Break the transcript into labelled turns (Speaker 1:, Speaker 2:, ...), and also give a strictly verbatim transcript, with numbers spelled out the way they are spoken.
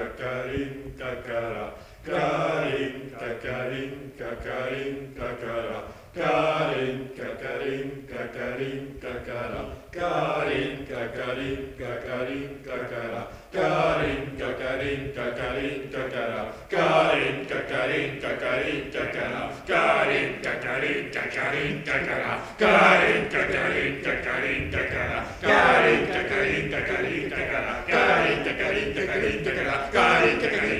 Speaker 1: kakarin kakara, karin kakarin kakarin kakara, karin kakarin kakarin kakara, karin kakarin kakarin kakara, karin kakarin kakarin kakara, karin kakarin kakarin kakara, karin kakarin kakarin kakara, karin kakarin kakarin kakara, karin kakarin kakarin kakara, karin kakarin kakarin kakara, karin kakarin